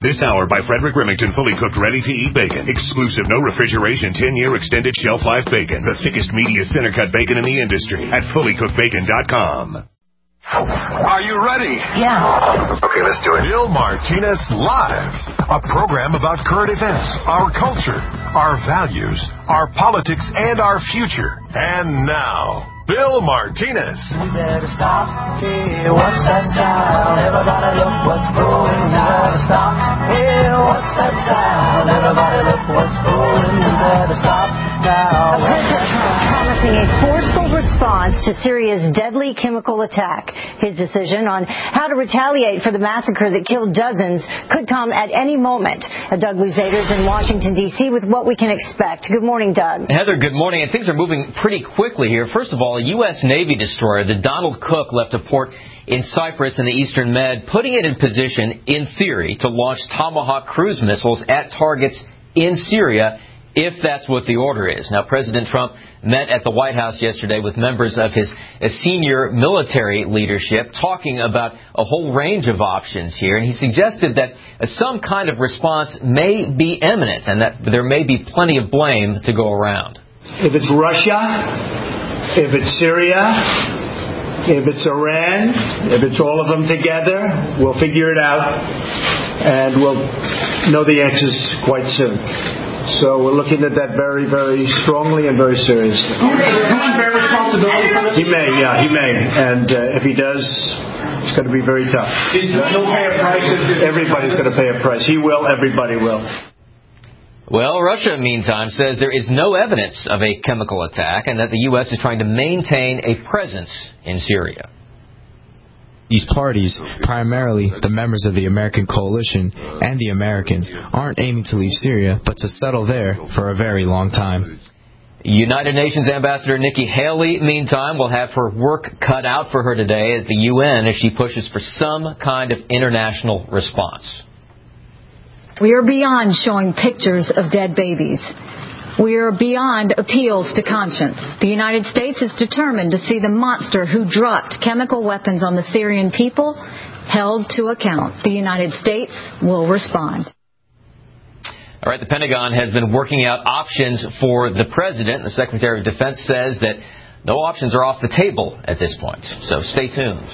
This hour by Frederick Remington, fully cooked, ready-to-eat bacon. Exclusive, no refrigeration, 10-year extended shelf life bacon. The thickest, meatiest, center-cut bacon in the industry at fullycookedbacon.com. Are you ready? Yeah. Okay, let's do it. Bill Martinez Live, a program about current events, our culture, our values, our politics, and our future. And now, Bill Martinez. We better stop. Hey, what's that sound? Everybody look what's going. We better stop. Hey, what's that sound? Everybody look what's going. We better stop now. President Trump promising a forceful response to Syria's deadly chemical attack. His decision on how to retaliate for the massacre that killed dozens could come at any moment. Doug Luzader's in Washington, D.C. with what we can expect. Good morning, Doug. Heather, good morning. And things are moving pretty quickly here. First of all, a U.S. Navy destroyer, the Donald Cook, left a port in Cyprus in the Eastern Med, putting it in position, in theory, to launch Tomahawk cruise missiles at targets in Syria, if that's what the order is. Now, President Trump met at the White House yesterday with members of his senior military leadership, talking about a whole range of options here, and he suggested that some kind of response may be imminent and that there may be plenty of blame to go around. If it's Russia, if it's Syria, if it's Iran, if it's all of them together, we'll figure it out, and we'll know the answers quite soon. So we're looking at that very, very strongly and very seriously. Bear responsibility for this? He may. And if he does, it's going to be very tough. He'll pay a price. Everybody's going to pay a price. He will. Everybody will. Well, Russia, meantime, says there is no evidence of a chemical attack and that the U.S. is trying to maintain a presence in Syria. These parties, primarily the members of the American coalition and the Americans, aren't aiming to leave Syria, but to settle there for a very long time. United Nations Ambassador Nikki Haley, meantime, will have her work cut out for her today at the UN as she pushes for some kind of international response. We are beyond showing pictures of dead babies. We are beyond appeals to conscience. The United States is determined to see the monster who dropped chemical weapons on the Syrian people held to account. The United States will respond. All right, the Pentagon has been working out options for the president. The Secretary of Defense says that no options are off the table at this point. So stay tuned.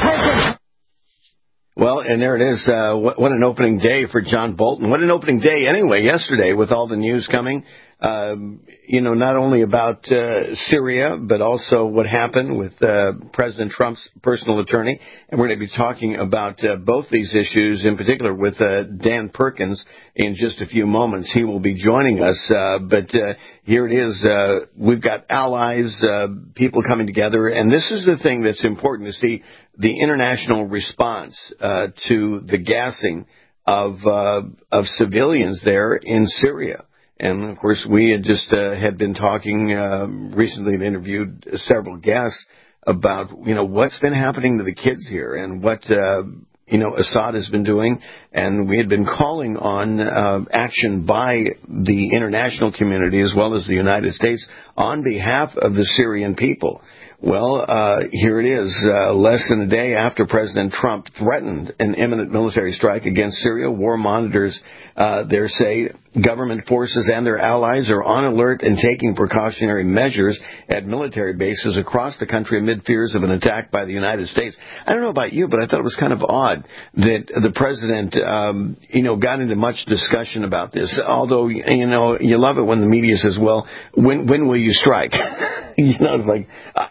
Well, and there it is. What an opening day for John Bolton. What an opening day anyway yesterday with all the news coming. Not only about Syria, but also what happened with President Trump's personal attorney. And we're going to be talking about both these issues, in particular with Dan Perkins in just a few moments. He will be joining us. But here it is. We've got allies, people coming together. And this is the thing that's important to see, the international response to the gassing of civilians there in Syria. And, of course, we had just had been talking recently and interviewed several guests about, what's been happening to the kids here and what, Assad has been doing. And we had been calling on action by the international community as well as the United States on behalf of the Syrian people. Well, here it is, less than a day after President Trump threatened an imminent military strike against Syria. War monitors there say government forces and their allies are on alert and taking precautionary measures at military bases across the country amid fears of an attack by the United States. I don't know about you, but I thought it was kind of odd that the president, got into much discussion about this. Although, you love it when the media says, well, when will you strike? It's like,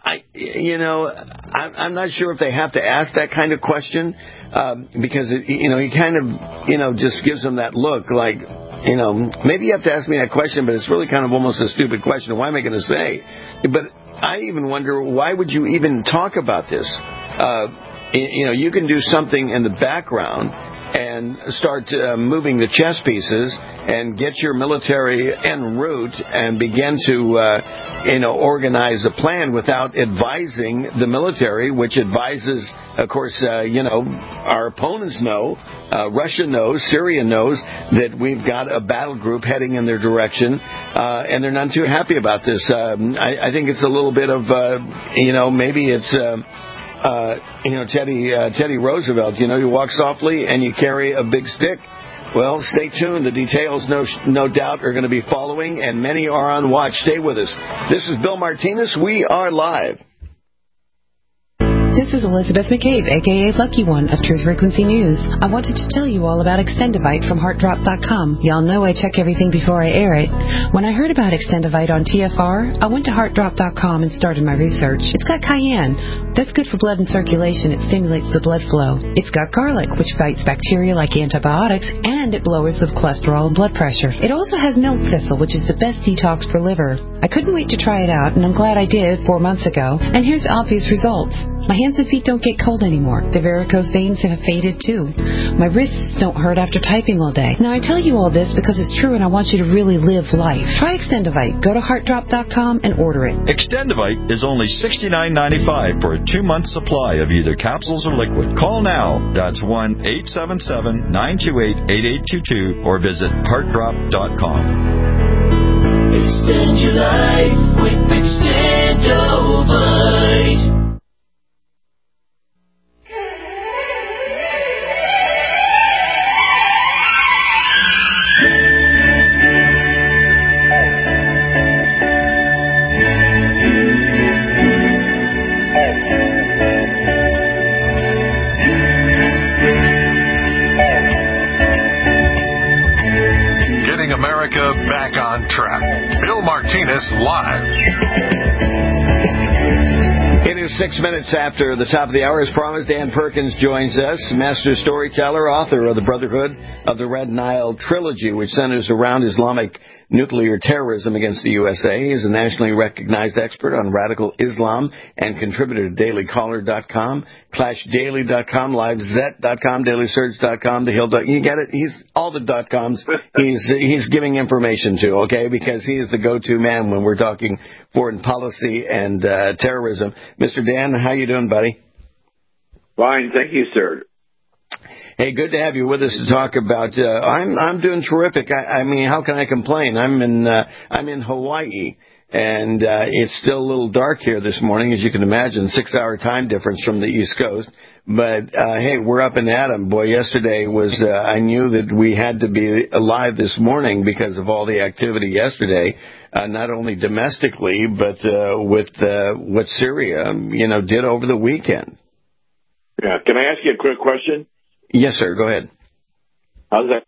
I'm not sure if they have to ask that kind of question, because, he kind of, just gives them that look like, maybe you have to ask me that question, but it's really kind of almost a stupid question. Why am I going to say? But I even wonder, why would you even talk about this? You can do something in the background and start moving the chess pieces and get your military en route and begin to, organize a plan without advising the military, which advises, of course, our opponents know, Russia knows, Syria knows that we've got a battle group heading in their direction, and they're not too happy about this. I think it's a little bit of, maybe it's... Teddy Roosevelt, you walk softly and you carry a big stick. Well, stay tuned. The details, no doubt, are going to be following, and many are on watch. Stay with us. This is Bill Martinez. We are live. This is Elizabeth McCabe, a.k.a. Lucky One of Truth Frequency News. I wanted to tell you all about Extendivite from HeartDrop.com. Y'all know I check everything before I air it. When I heard about Extendivite on TFR, I went to HeartDrop.com and started my research. It's got cayenne. That's good for blood and circulation. It stimulates the blood flow. It's got garlic, which fights bacteria like antibiotics, and it lowers the cholesterol and blood pressure. It also has milk thistle, which is the best detox for liver. I couldn't wait to try it out, and I'm glad I did 4 months ago. And here's the obvious results. My hands and feet don't get cold anymore. The varicose veins have faded too. My wrists don't hurt after typing all day. Now I tell you all this because it's true and I want you to really live life. Try Extendivite. Go to HeartDrop.com and order it. Extendivite is only $69.95 for a 2-month supply of either capsules or liquid. Call now. That's 1-877-928-8822 or visit HeartDrop.com. Extend your life with Extendivite. America back on track. Bill Martinez live. It is 6 minutes after the top of the hour. As promised, Dan Perkins joins us, master storyteller, author of the Brotherhood of the Red Nile trilogy, which centers around Islamic nuclear terrorism against the USA. He is a nationally recognized expert on radical Islam and contributor to DailyCaller.com, ClashDaily.com, LiveZet.com, DailySurge.com, The Hill. You get it? He's all the .coms. He's giving information to, okay, because he is the go-to man when we're talking foreign policy and terrorism. Mr. Dan, how you doing, buddy? Fine, thank you, sir. Hey, good to have you with us to talk about. I'm doing terrific. I mean, how can I complain? I'm in Hawaii, and it's still a little dark here this morning, as you can imagine. 6-hour time difference from the East Coast. But hey, we're up and at 'em. Boy, yesterday was. I knew that we had to be alive this morning because of all the activity yesterday, not only domestically but with what Syria, did over the weekend. Yeah. Can I ask you a quick question? Yes, sir. Go ahead. How's that?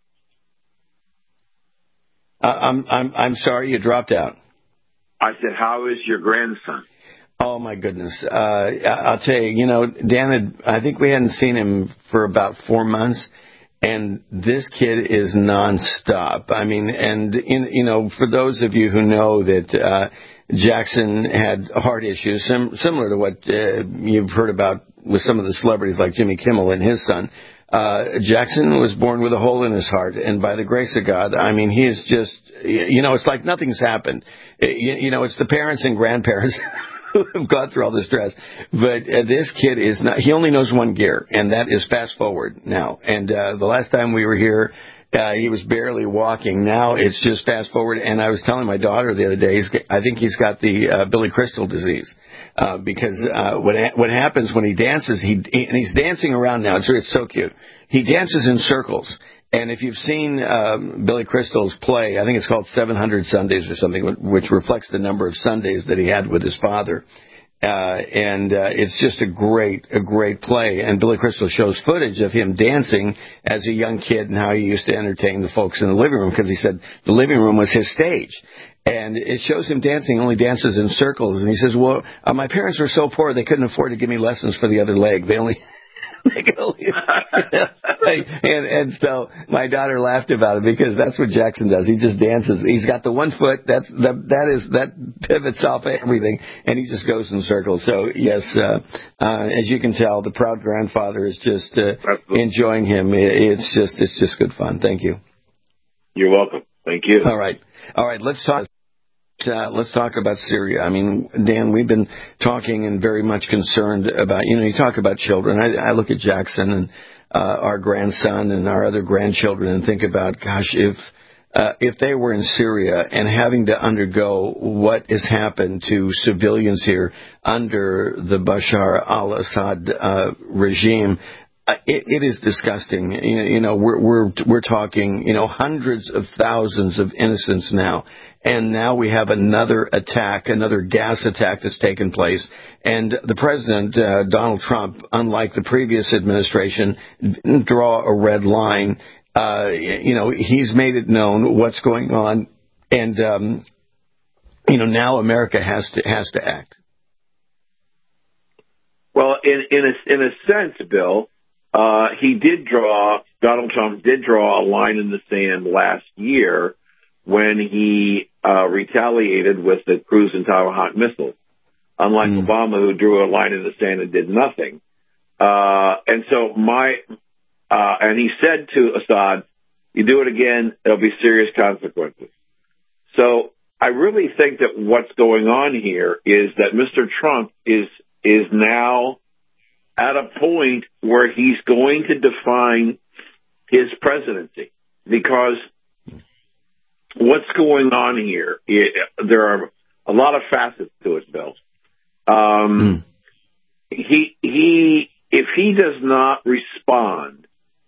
I'm sorry, you dropped out. I said, how is your grandson? Oh my goodness! I'll tell you. Dan I think we hadn't seen him for about 4 months, and this kid is nonstop. I mean, and for those of you who know that Jackson had heart issues, similar to what you've heard about with some of the celebrities like Jimmy Kimmel and his son. Jackson was born with a hole in his heart, and by the grace of God, I mean, he is just, it's like nothing's happened. It's the parents and grandparents who have gone through all the stress. But this kid is not, he only knows one gear, and that is fast forward now. And the last time we were here, he was barely walking. Now it's just fast forward. And I was telling my daughter the other day, I think he's got the Billy Crystal disease. Because what happens when he dances, and he's dancing around now. It's so cute. He dances in circles. And if you've seen Billy Crystal's play, I think it's called 700 Sundays or something, which reflects the number of Sundays that he had with his father. And it's just a great play. And Billy Crystal shows footage of him dancing as a young kid and how he used to entertain the folks in the living room, because he said the living room was his stage. And it shows him dancing, only dances in circles. And he says, well, my parents were so poor they couldn't afford to give me lessons for the other leg. They could only and so my daughter laughed about it, because that's what Jackson does. He just dances. He's got the one foot that pivots off everything, and he just goes in circles. So yes, as you can tell, the proud grandfather is just enjoying him. It's just good fun. Thank you. You're welcome. Thank you. All right. Let's talk about Syria. I mean, Dan, we've been talking and very much concerned about, you talk about children. I look at Jackson and our grandson and our other grandchildren and think about, gosh, if they were in Syria and having to undergo what has happened to civilians here under the Bashar al-Assad regime, it is disgusting. You know, we're talking, you know, hundreds of thousands of innocents now. And now we have another attack, another gas attack that's taken place. And the president, Donald Trump, unlike the previous administration, didn't draw a red line. You know, he's made it known what's going on. And, you know, now America has to act. Well, in a sense, Bill, Donald Trump did draw a line in the sand last year when he retaliated with the cruise and Tomahawk missiles, unlike Obama, who drew a line in the sand and did nothing. And so and he said to Assad, you do it again, there'll be serious consequences. So I really think that what's going on here is that Mr. Trump is now at a point where he's going to define his presidency, because what's going on here, there are a lot of facets to it, Bill. If he does not respond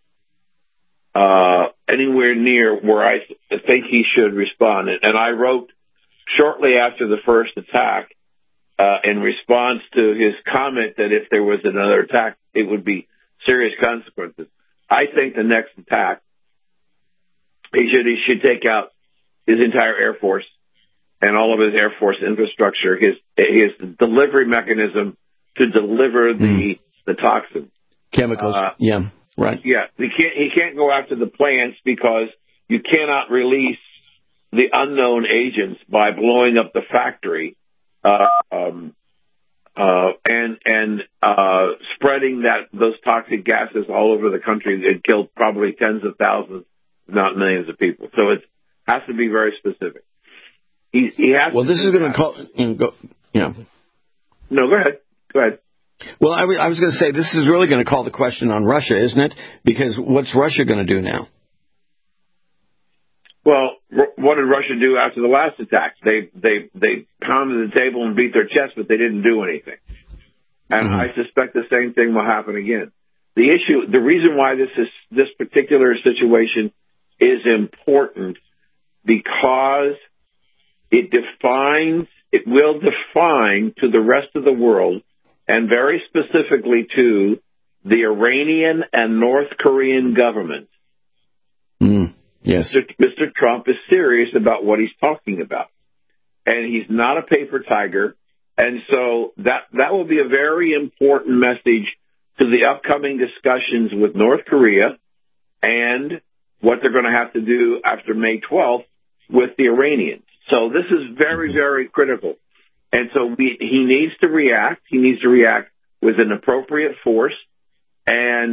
anywhere near where I think he should respond, and I wrote shortly after the first attack in response to his comment that if there was another attack, it would be serious consequences. I think the next attack, he should take out his entire Air Force and all of his Air Force infrastructure, his delivery mechanism to deliver the toxin. Chemicals, yeah, right. Yeah, he can't go after the plants because you cannot release the unknown agents by blowing up the factory and spreading those toxic gases all over the country. It killed probably tens of thousands, if not millions of people. So it has to be very specific. He has. Well, this is going to call. Yeah. No, go ahead. Go ahead. Well, I was going to say this is really going to call the question on Russia, isn't it? Because what's Russia going to do now? Well, what did Russia do after the last attack? They pounded the table and beat their chest, but they didn't do anything. And I suspect the same thing will happen again. The reason why this particular situation is important, because it will define to the rest of the world, and very specifically to the Iranian and North Korean government. Yes. Mr. Trump is serious about what he's talking about. And he's not a paper tiger. And so that will be a very important message to the upcoming discussions with North Korea and what they're going to have to do after May 12th with the Iranians. So this is very, very critical. And so he needs to react. He needs to react with an appropriate force and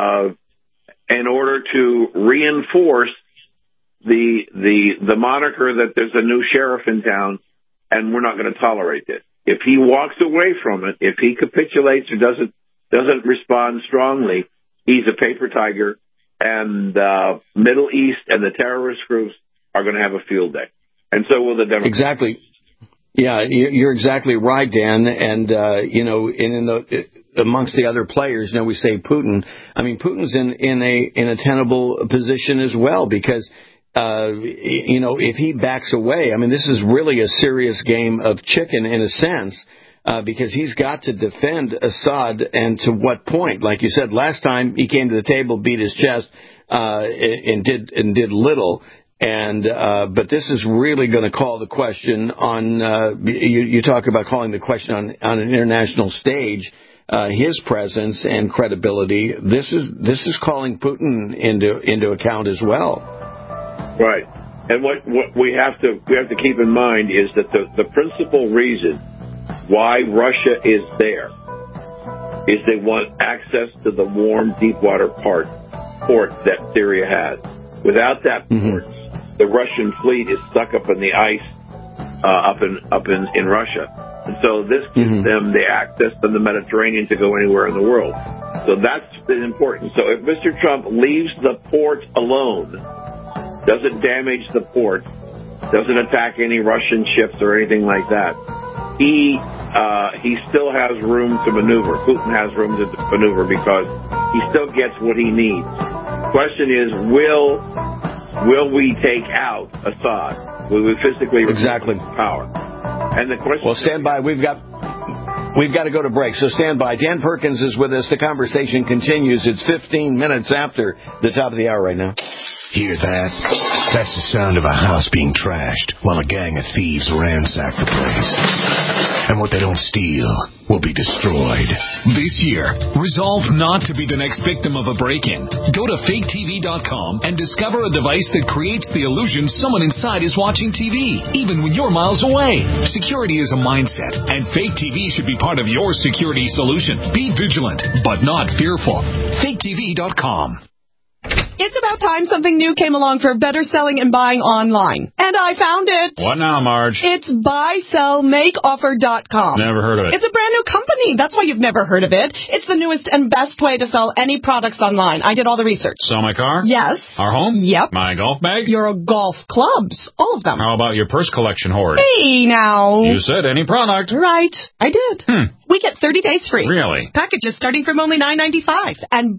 in order to reinforce the moniker that there's a new sheriff in town and we're not going to tolerate this. If he walks away from it, if he capitulates or doesn't respond strongly, he's a paper tiger, and the Middle East and the terrorist groups are going to have a field day. And so will the Democrats. Exactly. Yeah, you're exactly right, Dan. And, you know, amongst the other players, you know, we say Putin. I mean, Putin's in a tenable position as well, because, you know, if he backs away, I mean, this is really a serious game of chicken in a sense, because he's got to defend Assad, and to what point? Like you said, last time he came to the table, beat his chest, and did little. And but this is really going to call the question on. You talk about calling the question on an international stage. His presence and credibility. This is calling Putin into account as well. Right. And what we have to keep in mind is that the principal reason why Russia is there is they want access to the warm, deep-water port that Syria has. Without that port, the Russian fleet is stuck up in the ice up in Russia. And so this gives them the access to the Mediterranean to go anywhere in the world. So that's important. So if Mr. Trump leaves the port alone, doesn't damage the port, doesn't attack any Russian ships or anything like that, he still has room to maneuver. Putin has room to maneuver because he still gets what he needs. Question is, will we take out Assad? Will we physically remove power? And the question. Well, stand by. We've got to go to break, so stand by. Dan Perkins is with us. The conversation continues. It's 15 minutes after the top of the hour right now. Hear that? That's the sound of a house being trashed while a gang of thieves ransack the place. And what they don't steal will be destroyed. This year, resolve not to be the next victim of a break-in. Go to faketv.com and discover a device that creates the illusion someone inside is watching TV, even when you're miles away. Security is a mindset, and Fake TV should be part of your security solution. Be vigilant, but not fearful. faketv.com. It's about time something new came along for better selling and buying online. And I found it. What now, Marge? It's buysellmakeoffer.com. Never heard of it. It's a brand new company. That's why you've never heard of it. It's the newest and best way to sell any products online. I did all the research. Sell my car? Yes. Our home? Yep. My golf bag? Your golf clubs. All of them. How about your purse collection hoard? Hey, now. You said any product. Right. I did. We get 30 days free. Really? Packages starting from only $9.95. And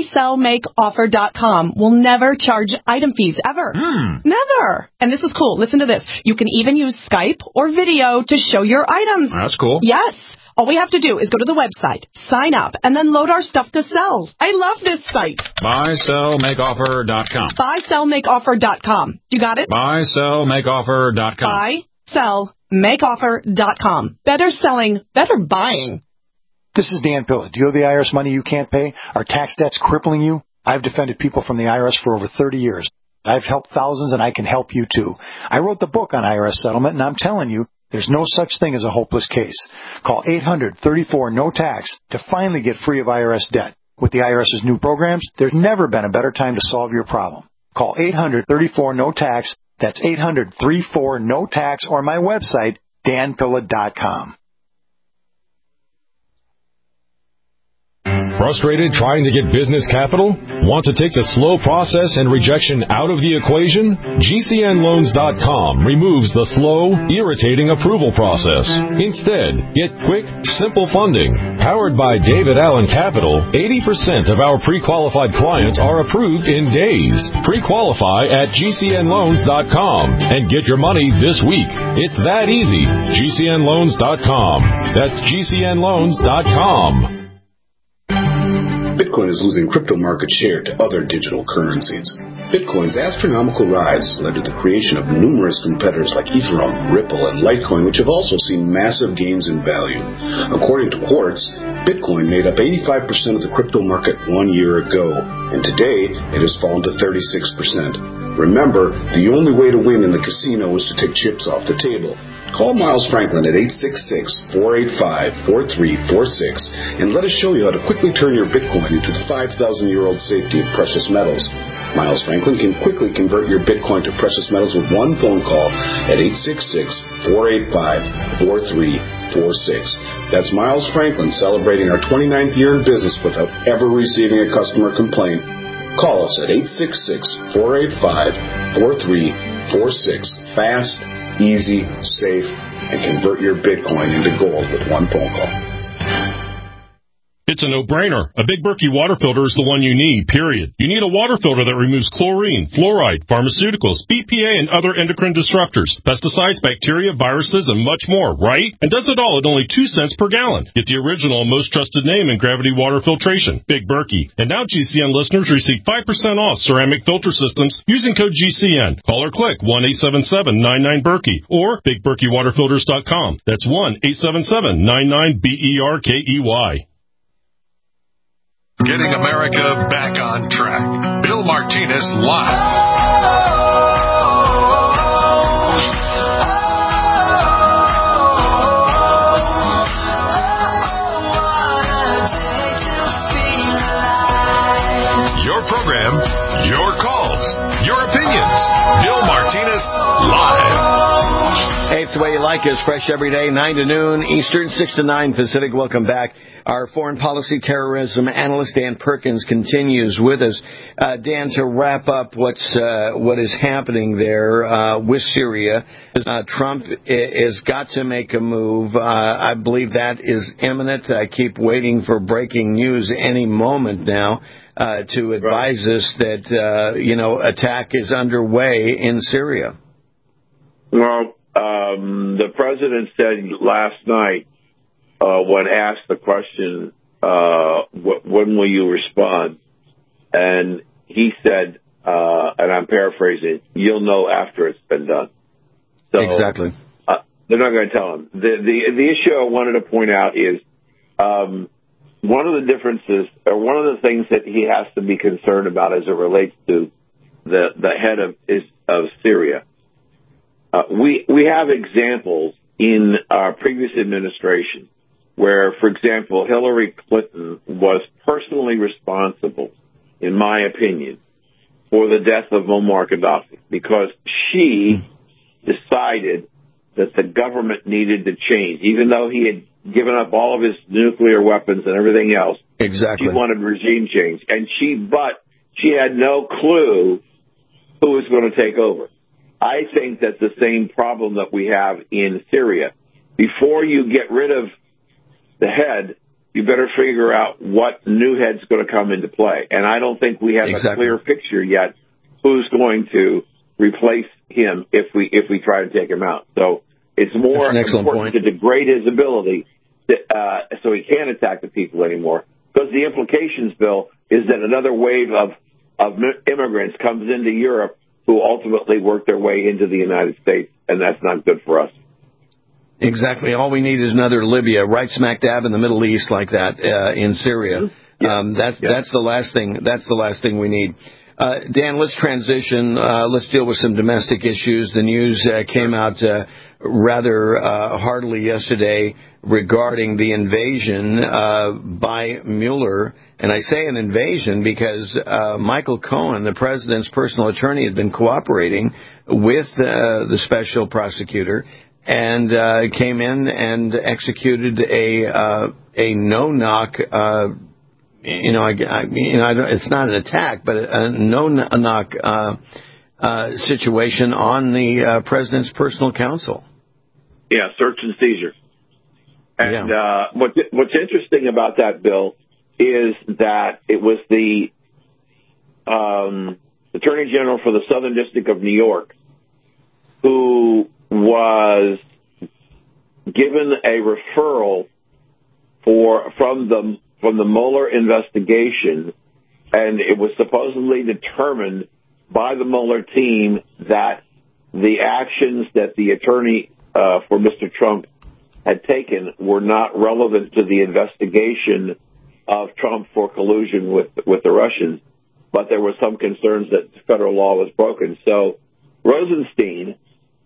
buysellmakeoffer.com will never charge item fees, ever. Never. And this is cool. Listen to this. You can even use Skype or video to show your items. That's cool. Yes. All we have to do is go to the website, sign up, and then load our stuff to sell. I love this site. Buysellmakeoffer.com. Buysellmakeoffer.com. You got it? Buysellmakeoffer.com. Buysellmakeoffer.com. Better selling, better buying. This is Dan Pilla. Do you owe the IRS money you can't pay? Are tax debts crippling you? I've defended people from the IRS for over 30 years. I've helped thousands, and I can help you, too. I wrote the book on IRS settlement, and I'm telling you, there's no such thing as a hopeless case. Call 800-34-NO-TAX to finally get free of IRS debt. With the IRS's new programs, there's never been a better time to solve your problem. Call 800-34-NO-TAX. That's 800-34-NO-TAX, or my website, danpilla.com. Frustrated trying to get business capital? Want to take the slow process and rejection out of the equation? GCNloans.com removes the slow, irritating approval process. Instead, get quick, simple funding. Powered by David Allen Capital, 80% of our pre-qualified clients are approved in days. Pre-qualify at GCNloans.com and get your money this week. It's that easy. GCNloans.com. That's GCNloans.com. Bitcoin is losing crypto market share to other digital currencies. Bitcoin's astronomical rise has led to the creation of numerous competitors like Ethereum, Ripple, and Litecoin, which have also seen massive gains in value. According to Quartz, Bitcoin made up 85% of the crypto market 1 year ago, and today it has fallen to 36%. Remember, the only way to win in the casino is to take chips off the table. Call Miles Franklin at 866-485-4346 and let us show you how to quickly turn your Bitcoin into the 5,000-year-old safety of precious metals. Miles Franklin can quickly convert your Bitcoin to precious metals with one phone call at 866-485-4346. That's Miles Franklin celebrating our 29th year in business without ever receiving a customer complaint. Call us at 866-485-4346. Fast, easy, safe, and convert your Bitcoin into gold with one phone call. It's a no-brainer. A Big Berkey water filter is the one you need, period. You need a water filter that removes chlorine, fluoride, pharmaceuticals, BPA, and other endocrine disruptors, pesticides, bacteria, viruses, and much more, right? And does it all at only 2 cents per gallon. Get the original and most trusted name in gravity water filtration, Big Berkey. And now GCN listeners receive 5% off ceramic filter systems using code GCN. Call or click 1-877-99-BERKEY or BigBerkeyWaterFilters.com. That's 1-877-99-BERKEY. Getting America back on track. Bill Martinez live. Your program, your calls, your opinions. Bill Martinez live. Hey, it's the way you like it. It's fresh every day, 9 to noon Eastern, 6 to 9 Pacific. Welcome back. Our foreign policy terrorism analyst, Dan Perkins, continues with us. Dan, to wrap up what is happening there with Syria, Trump has got to make a move. I believe that is imminent. I keep waiting for breaking news any moment now to advise us that, attack is underway in Syria. Well, the president said last night, when asked the question, when will you respond? And he said, and I'm paraphrasing, you'll know after it's been done. So, exactly. They're not going to tell him. The issue I wanted to point out is one of the differences, or one of the things that he has to be concerned about as it relates to the head of Syria. We have examples in our previous administration where, for example, Hillary Clinton was personally responsible, in my opinion, for the death of Muammar Gaddafi because she decided that the government needed to change. Even though he had given up all of his nuclear weapons and everything else, exactly, she wanted regime change. And but she had no clue who was going to take over. I think that's the same problem that we have in Syria. Before you get rid of the head, you better figure out what new head's going to come into play. And I don't think we have a clear picture yet who's going to replace him if we try to take him out. So it's more important to degrade his ability so he can't attack the people anymore. Because the implications, Bill, is that another wave of immigrants comes into Europe who ultimately work their way into the United States, and that's not good for us. Exactly. All we need is another Libya, right smack dab in the Middle East like that in Syria. That's the last thing. That's the last thing we need. Dan, let's transition. Let's deal with some domestic issues. The news came out rather heartily yesterday regarding the invasion by Mueller. And I say an invasion because Michael Cohen, the president's personal attorney, had been cooperating with the special prosecutor and came in and executed a no-knock it's not an attack, but a no-knock situation on the president's personal counsel. Yeah, search and seizure. And what's interesting about that, Bill, is that it was the Attorney General for the Southern District of New York who was given a referral from the Mueller investigation, and it was supposedly determined by the Mueller team that the actions that the attorney for Mr. Trump had taken were not relevant to the investigation of Trump for collusion with the Russians, but there were some concerns that federal law was broken. So Rosenstein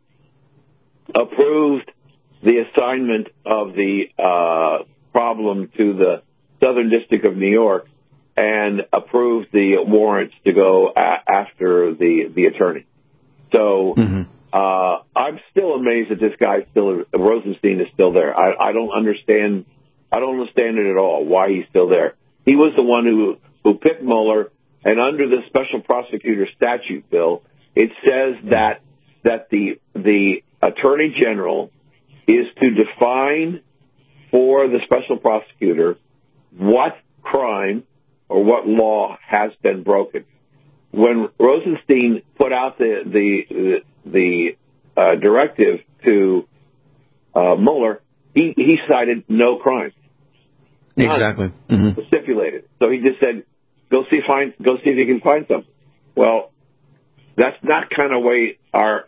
approved the assignment of the problem to the Southern District of New York and approved the warrants to go after the attorney. So I'm still amazed that this guy Rosenstein is still there. I don't understand. I don't understand it at all. Why he's still there? He was the one who picked Mueller, and under the special prosecutor statute, Bill, it says that the attorney general is to define for the special prosecutor what crime or what law has been broken. When Rosenstein put out the directive to Mueller, he cited no crime. Exactly. Stipulated. So he just said, go see if you can find something. Well, that's not kind of way our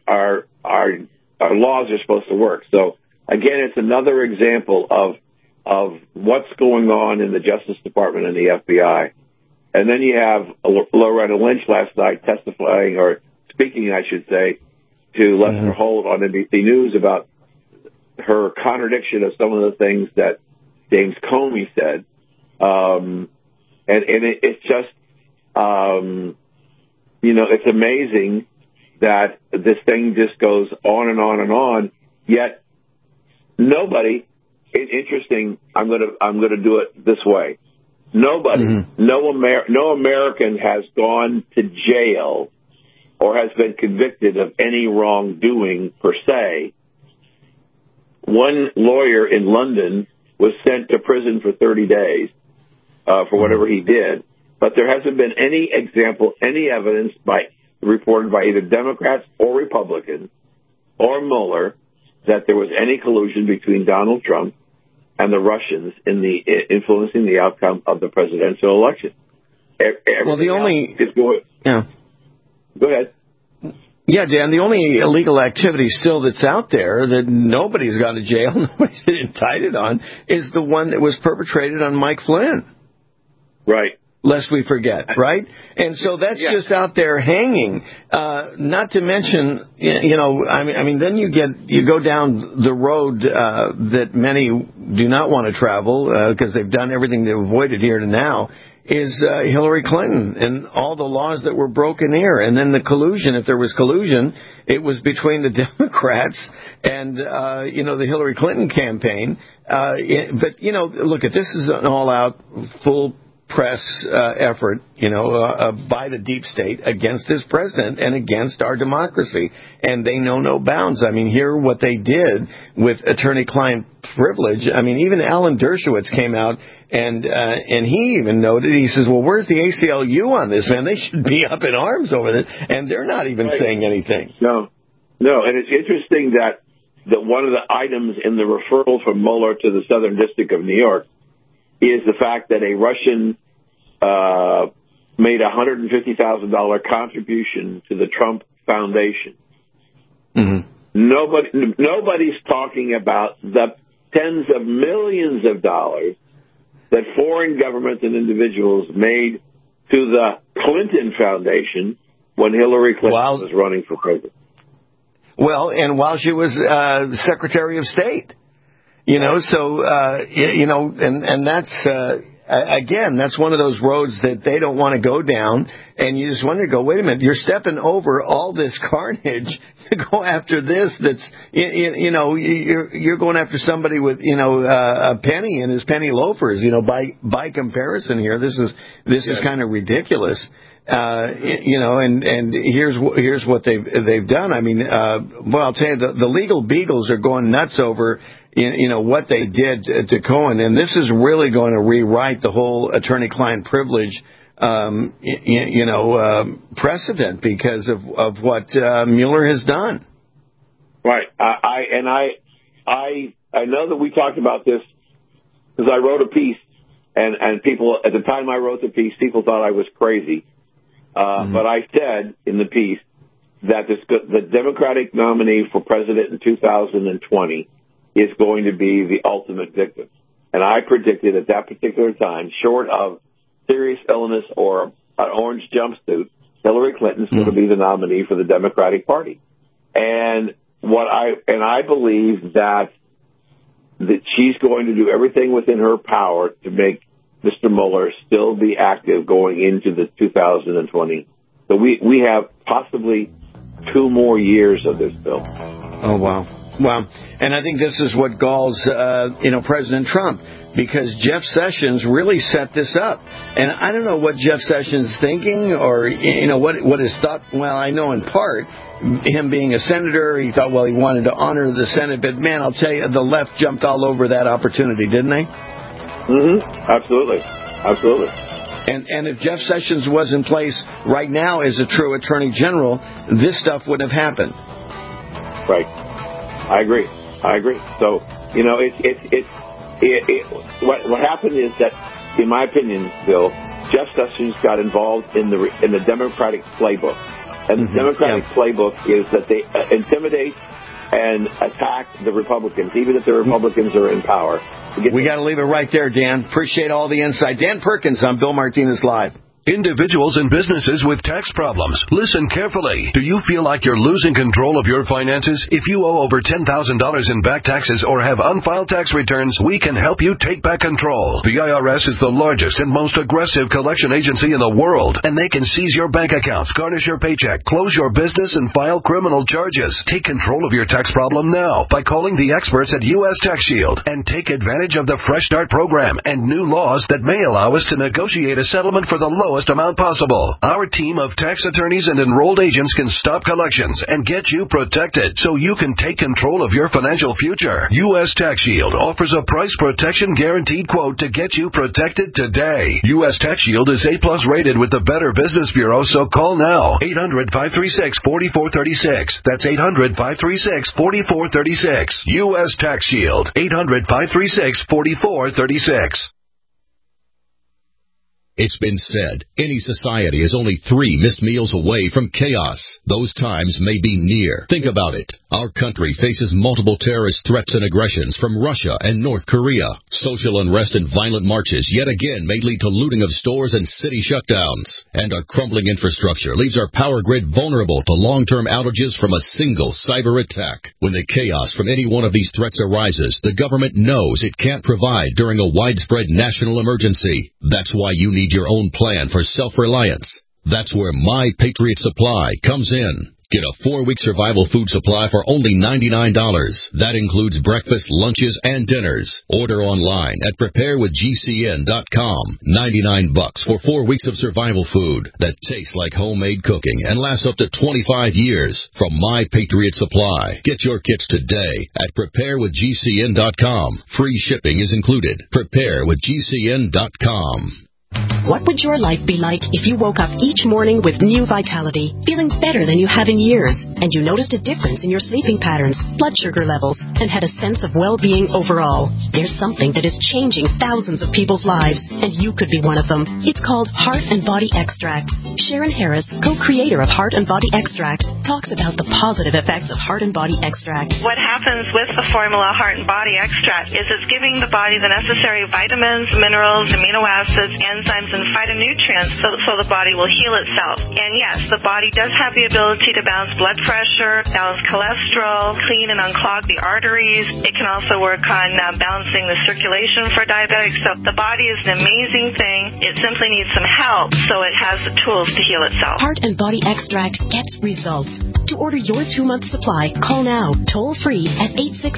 laws are supposed to work. So again, it's another example of what's going on in the Justice Department and the FBI. And then you have Loretta Lynch last night testifying, or speaking, I should say, to Lester Holt on NBC News about her contradiction of some of the things that James Comey said. And it's just, it's amazing that this thing just goes on and on and on. Yet nobody. Interesting. I'm gonna do it this way. Nobody, no American has gone to jail or has been convicted of any wrongdoing per se. One lawyer in London was sent to prison for 30 days for whatever he did, but there hasn't been any example, any evidence reported by either Democrats or Republicans or Mueller that there was any collusion between Donald Trump and the Russians in influencing the outcome of the presidential election. Well, the only... Go ahead. Yeah, Dan, the only illegal activity still that's out there that nobody's gone to jail, nobody's been indicted on, is the one that was perpetrated on Mike Flynn. Right. Lest we forget, right? And so that's just out there hanging. Not to mention, I mean, then you go down the road that many do not want to travel because they've done everything to avoid it here to now. Is Hillary Clinton and all the laws that were broken here. And then the collusion, if there was collusion, it was between the Democrats and, the Hillary Clinton campaign. But look, this is an all-out, full press effort, by the deep state against this president and against our democracy. And they know no bounds. I mean, hear what they did with attorney-client privilege. I mean, even Alan Dershowitz came out and he even noted, he says, well, where's the ACLU on this, man? They should be up in arms over it. And they're not even saying anything. No. And it's interesting that one of the items in the referral from Mueller to the Southern District of New York is the fact that a Russian made a $150,000 contribution to the Trump Foundation. Nobody's talking about the tens of millions of dollars that foreign governments and individuals made to the Clinton Foundation when Hillary Clinton was running for president. Well, and while she was Secretary of State. And that's, again, that's one of those roads that they don't want to go down. And you just wonder, wait a minute, you're stepping over all this carnage to go after this that's, you're going after somebody with, a penny and his penny loafers, by comparison here. This is kind of ridiculous. And here's what they've done. I mean, I'll tell you, the legal beagles are going nuts over, what they did to Cohen, and this is really going to rewrite the whole attorney-client privilege, precedent because of what Mueller has done. Right. I know that we talked about this because I wrote a piece, and people at the time I wrote the piece, people thought I was crazy. But I said in the piece that the Democratic nominee for president in 2020 is going to be the ultimate victim. And I predicted at that particular time, short of serious illness or an orange jumpsuit, Hillary Clinton's going to be the nominee for the Democratic Party. And I believe that she's going to do everything within her power to make Mr. Mueller still be active going into the 2020. So we have possibly 2 more years of this bill. Oh, wow. Wow. And I think this is what galls, President Trump, because Jeff Sessions really set this up. And I don't know what Jeff Sessions is thinking or, what his thought. Well, I know in part, him being a senator, he thought, he wanted to honor the Senate. But, man, I'll tell you, the left jumped all over that opportunity, didn't they? Absolutely. And if Jeff Sessions was in place right now as a true attorney general, this stuff wouldn't have happened. Right. I agree. So, what happened is that, in my opinion, Bill, Jeff Sessions got involved in the Democratic playbook. And the Democratic playbook is that they intimidate and attack the Republicans, even if the Republicans are in power. We got to leave it right there, Dan. Appreciate all the insight. Dan Perkins on Bill Martinez Live. Individuals and businesses with tax problems, listen carefully. Do you feel like you're losing control of your finances? If you owe over $10,000 in back taxes or have unfiled tax returns, we can help you take back control. The IRS is the largest and most aggressive collection agency in the world, and they can seize your bank accounts, garnish your paycheck, close your business, and file criminal charges. Take control of your tax problem now by calling the experts at U.S. Tax Shield and take advantage of the Fresh Start program and new laws that may allow us to negotiate a settlement for the lowest amount possible. Our team of tax attorneys and enrolled agents can stop collections and get you protected so you can take control of your financial future. U.S. Tax Shield offers a price protection guaranteed quote to get you protected today. U.S. Tax Shield is A+ rated with the Better Business Bureau, so call now. 800-536-4436. That's 800-536-4436. U.S. Tax Shield. 800-536-4436. It's been said, any society is only 3 missed meals away from chaos. Those times may be near. Think about it. Our country faces multiple terrorist threats and aggressions from Russia and North Korea. Social unrest and violent marches yet again may lead to looting of stores and city shutdowns. And our crumbling infrastructure leaves our power grid vulnerable to long-term outages from a single cyber attack. When the chaos from any one of these threats arises, the government knows it can't provide during a widespread national emergency. That's why you need your own plan for self-reliance. That's where My Patriot Supply comes in. Get a 4-week survival food supply for only $99. That includes breakfast, lunches, and dinners. Order online at preparewithgcn.com. $99 for 4 weeks of survival food that tastes like homemade cooking and lasts up to 25 years from My Patriot Supply. Get your kits today at preparewithgcn.com. Free shipping is included. Preparewithgcn.com. What would your life be like if you woke up each morning with new vitality, feeling better than you have in years, and you noticed a difference in your sleeping patterns, blood sugar levels, and had a sense of well-being overall? There's something that is changing thousands of people's lives, and you could be one of them. It's called Heart and Body Extract. Sharon Harris, co-creator of Heart and Body Extract, talks about the positive effects of Heart and Body Extract. What happens with the formula Heart and Body Extract is it's giving the body the necessary vitamins, minerals, amino acids, enzymes, and phytonutrients so the body will heal itself. And yes, the body does have the ability to balance blood pressure, balance cholesterol, clean and unclog the arteries. It can also work on balancing the circulation for diabetics. So the body is an amazing thing. It simply needs some help so it has the tools to heal itself. Heart and Body Extract gets results. To order your 2-month supply, call now, toll free at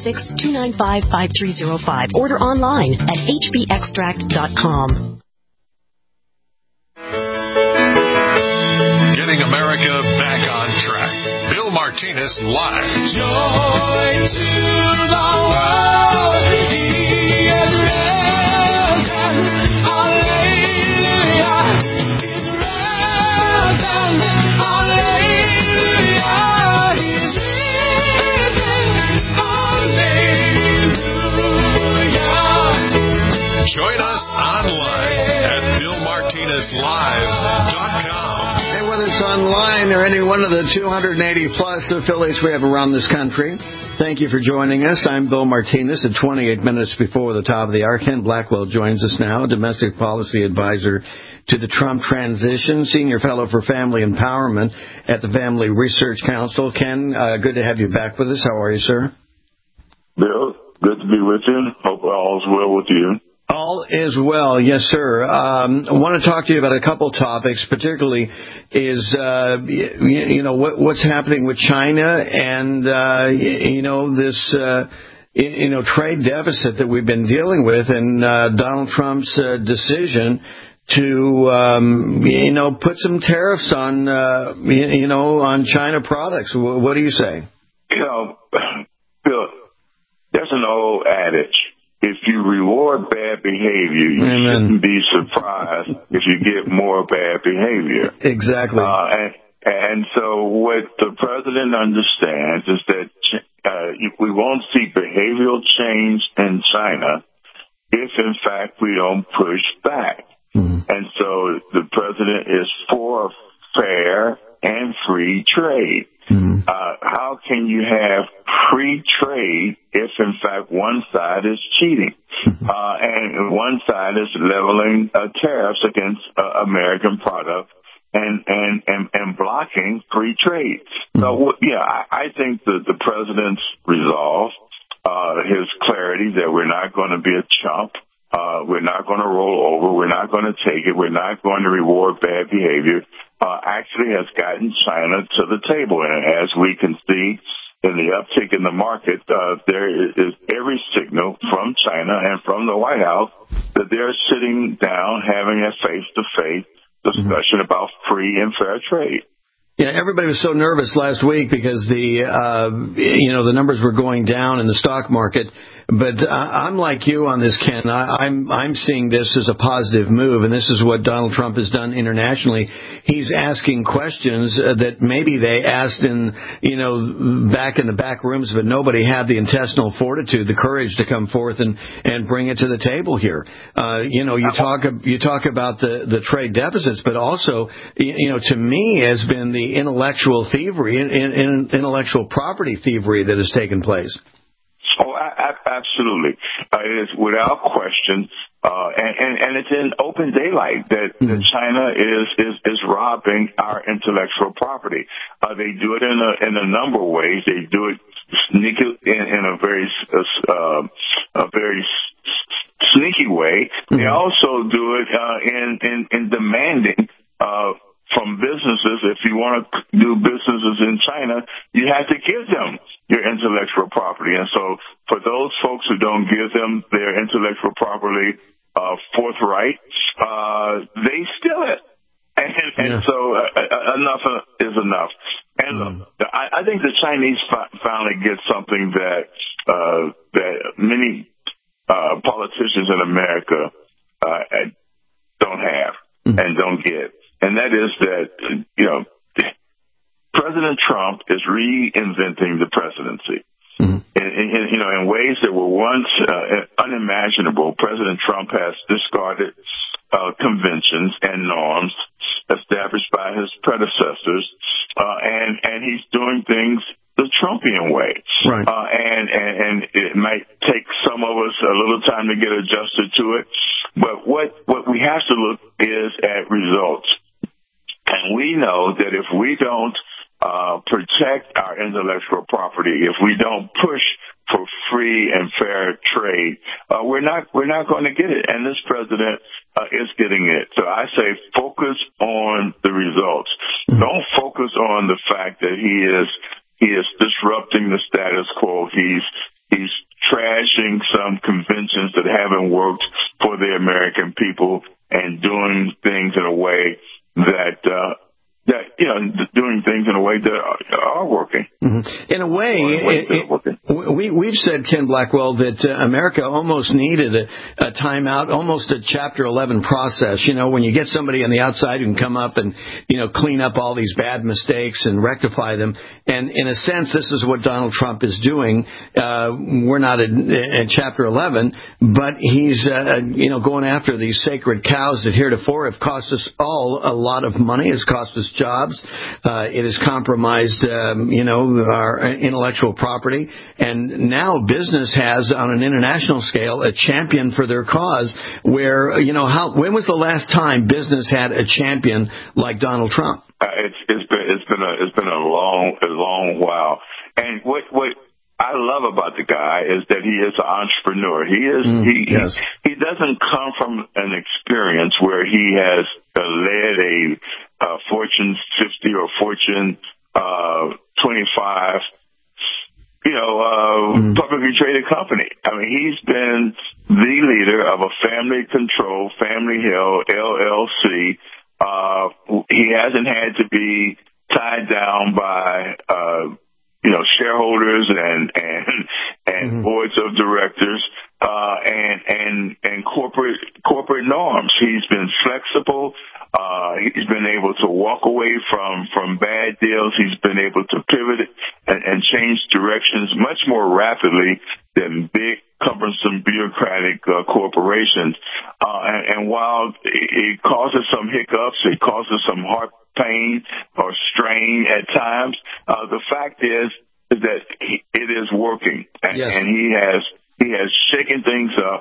866-295-5305. Order online at hbextract.com. Getting America back on track. Bill Martinez live. Joy to the world, he is risen. Hallelujah, he's risen. Hallelujah, he's risen. Hallelujah. Join us online at BillMartinezLive.com. Whether it's online or any one of the 280-plus affiliates we have around this country, thank you for joining us. I'm Bill Martinez at 28 minutes before the top of the hour. Ken Blackwell joins us now, domestic policy advisor to the Trump transition, senior fellow for family empowerment at the Family Research Council. Ken, good to have you back with us. How are you, sir? Bill, good to be with you. Hope all's well with you. All is well, yes, sir. I want to talk to you about a couple topics, particularly is, what's happening with China and, this, trade deficit that we've been dealing with and Donald Trump's decision to, put some tariffs on, on China products. What do you say? Bill, there's an old adage. If you reward bad behavior, you shouldn't be surprised if you get more bad behavior. Exactly. And so what the president understands is that we won't see behavioral change in China if, in fact, we don't push back. Mm-hmm. And so the president is for fair and free trade. Mm-hmm. How can you have free trade if, in fact, one side is cheating? and one side is leveling tariffs against American products and blocking free trade. So, I think that the president's resolve, his clarity that we're not going to be a chump, we're not going to roll over, we're not going to take it, we're not going to reward bad behavior, actually has gotten China to the table. And as we can see in the uptick in the market, there is every signal from China and from the White House that they're sitting down having a face-to-face discussion about free and fair trade. Yeah, everybody was so nervous last week because the numbers were going down in the stock market. But I'm like you on this, Ken. I'm seeing this as a positive move, and this is what Donald Trump has done internationally. He's asking questions that maybe they asked back in the back rooms, but nobody had the intestinal fortitude, the courage to come forth and bring it to the table here. You talk about the trade deficits, but also, to me, has been the intellectual thievery, intellectual property thievery that has taken place. Oh, absolutely. It is without question, and it's in open daylight that China is robbing our intellectual property. They do it in a number of ways. They do it in a very sneaky way. They also do it in demanding from businesses. If you want to do businesses in China, you have to give them your intellectual property. And so for those folks who don't give them their intellectual property forthright, they steal it. And so enough is enough. And I think the Chinese finally get something that many politicians in America don't have and don't get. And that is that, President Trump is reinventing the presidency. In ways that were once unimaginable. President Trump has discarded conventions and norms established by his predecessors, and he's doing things the Trumpian way. Right. And it might take some of us a little time to get adjusted to it, but what we have to look is at results. And we know that if we don't protect our intellectual property, if we don't push for free and fair trade, we're not going to get it. And this president is getting it. So I say focus on the results. Don't focus on the fact that he is disrupting the status quo. He's trashing some conventions that haven't worked for the American people and doing things in a way that are working. In a way, we've said, Ken Blackwell, that America almost needed a timeout, almost a Chapter 11 process. When you get somebody on the outside who can come up and, clean up all these bad mistakes and rectify them. And in a sense, this is what Donald Trump is doing. We're not in Chapter 11, but he's, going after these sacred cows that heretofore have cost us all a lot of money. It's cost us jobs. It has compromised, our intellectual property. And now business has, on an international scale, a champion for their cause. Where, when was the last time business had a champion like Donald Trump? It's been a long while. And what I love about the guy is that he is an entrepreneur. He doesn't come from an experience where he has led a Fortune 50 or Fortune 25, publicly traded company. I mean, he's been the leader of a family-controlled, family-held LLC. He hasn't had to be tied down by shareholders and boards of directors and corporate norms. He's been flexible. He's been able to walk away from bad deals. He's been able to pivot and change directions much more rapidly than big, cumbersome, bureaucratic corporations. And while it causes some hiccups, it causes some heart pain or strain at times, the fact is that it is working, and he has shaken things up.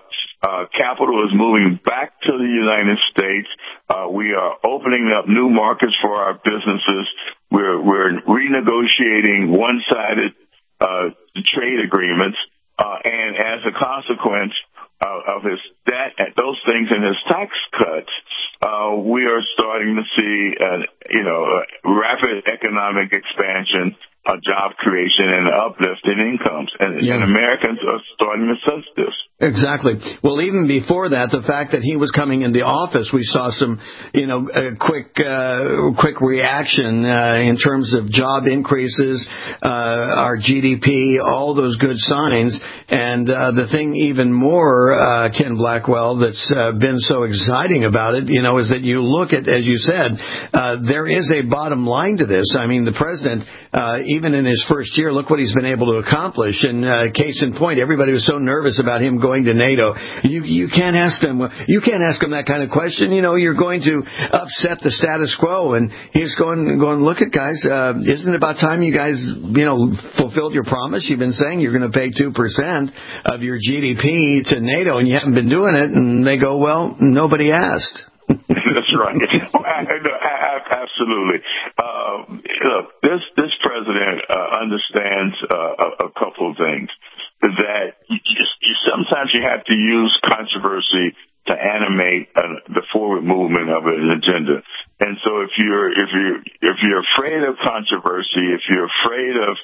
Capital is moving back to the United States. We are opening up new markets for our businesses. We're renegotiating one-sided trade agreements, and as a consequence of his debt and those things and his tax cuts, we are starting to see rapid economic expansion, job creation, and uplift in incomes, and Americans are starting to sense this. Exactly. Well, even before that, the fact that he was coming into office, we saw some, quick reaction in terms of job increases, our GDP, all those good signs. And the thing even more, Ken Blackwell, that's been so exciting about it, is that you look at, as you said, there is a bottom line to this. I mean, the president, even in his first year, look what he's been able to accomplish. And case in point, everybody was so nervous about him going to NATO. You can't ask him that kind of question. You're going to upset the status quo. And he's going, look at guys, isn't it about time you guys, fulfilled your promise? You've been saying you're going to pay 2% of your GDP to NATO, and you haven't been doing it. And they go, well, nobody asked. That's right. Absolutely. Look, this president understands a couple of things. That sometimes you have to use controversy to animate the forward movement of an agenda. And so if you're afraid of controversy, if you're afraid of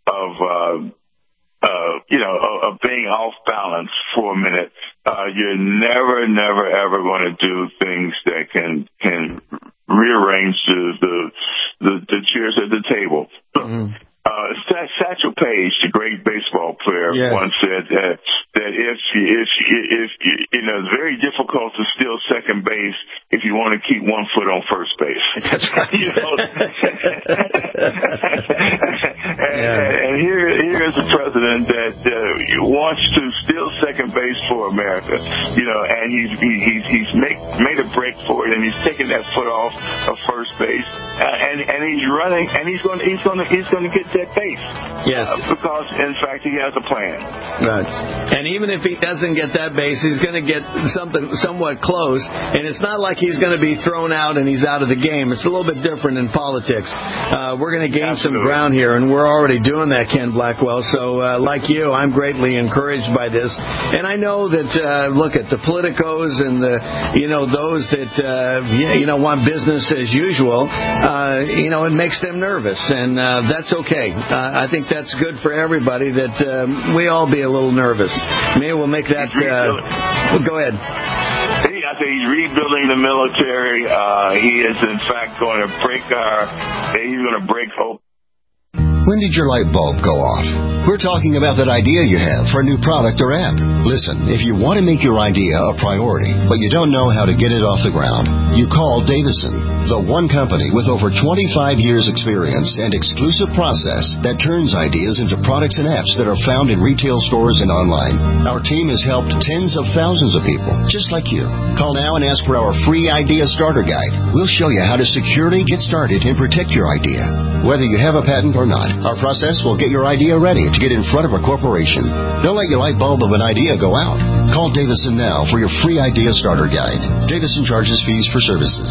being off balance for a minute, you're never ever going to do things that can rearrange the chairs at the table. Mm-hmm. Satchel Paige, the great baseball player, once said that if it's very difficult to steal second base if you want to keep one foot on first base. That's right. And here's a president that wants to steal second base for America, and he's made a break for it, and he's taken that foot off of first base, and he's running, and he's going to get that base. Yes. Because, in fact, he has a plan. Right. And even if he doesn't get that base, he's going to get something somewhat close. And it's not like he's going to be thrown out and he's out of the game. It's a little bit different in politics. We're going to gain some ground here, and we're already doing that, Ken Blackwell. So, like you, I'm greatly encouraged by this. And I know that, look at the politicos and those that, want business as usual, it makes them nervous. And that's okay. I think that's good for everybody that we all be a little nervous. Maybe we'll make that. Go ahead. I think he's rebuilding the military. He is, in fact, going to break hope. When did your light bulb go off? We're talking about that idea you have for a new product or app. Listen, if you want to make your idea a priority, but you don't know how to get it off the ground, you call Davison, the one company with over 25 years experience and exclusive process that turns ideas into products and apps that are found in retail stores and online. Our team has helped tens of thousands of people, just like you. Call now and ask for our free idea starter guide. We'll show you how to securely get started and protect your idea. Whether you have a patent or not, our process will get your idea ready to get in front of a corporation. Don't let your light bulb of an idea go out. Call Davison now for your free idea starter guide. Davison charges fees for services.